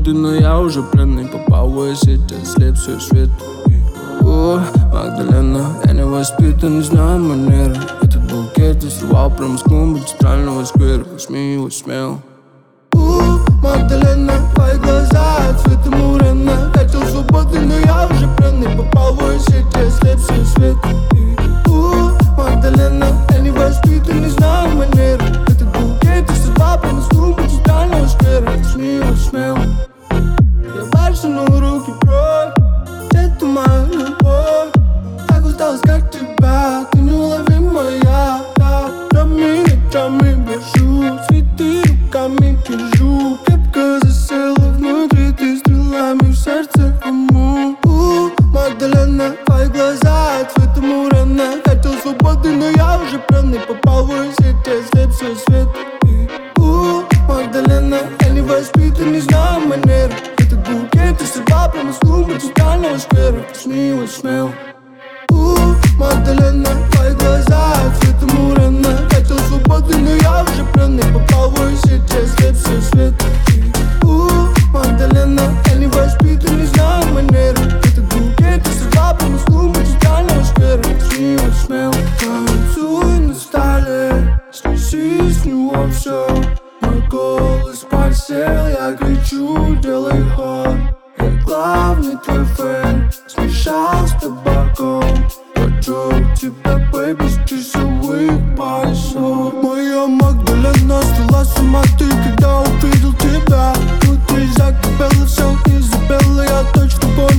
свободы, но я уже пленный. Попал в твою сеть, ослеп свой свет. О, Магдалена, я не воспитан, не знаю манеры. Этот букет я срывал прямо с клумбы центрального сквера. Возьми его смело. Магдалена, твои глаза цвета мурена. Хотел свободы, но я уже пленный. Попал в твою сеть, я ослеп свой свет. Магдалена, я не воспитан, не знаю манеры. Этот букет я срывал прямо с клумбы центрального сквера. Возьми его смело. Я башенул руки прочь. Это моя любовь. Так усталась, как тебя. Ты неуловимая. Ночами, ночами бежу. Цветы руками держу. Крепко засела внутри. Ты стрелами в сердце кому. Магдалена, твои глаза цвета мурена. Хотел свободы, но я уже пленный. Попал в твою сеть, я ослеп свой свет. Магдалена, я не воспитан, не знаю манеры. Этот букет я срывал прямо с клумбы центрального сквера. Возьми его смело. Магдалена, твои глаза цвета мурена. Хотел свободы, но я уже пленный. Попал в твою сеть, я ослеп свой свет. Магдалена, я не воспитан, не знаю манеры. Этот букет я срывал прямо с клумбы центрального сквера. Возьми его смело. Танцуй на столе, снеси с него все. Мой голос подсел, я кричу, делай ход. Я главный твой фэн, смешал с табаком. Хочу тебя, бэйби, с часовых поясов. Моя Магдалена сошла с ума ты, когда увидел тебя. Внутри закипело все, ты запела, я точно понял.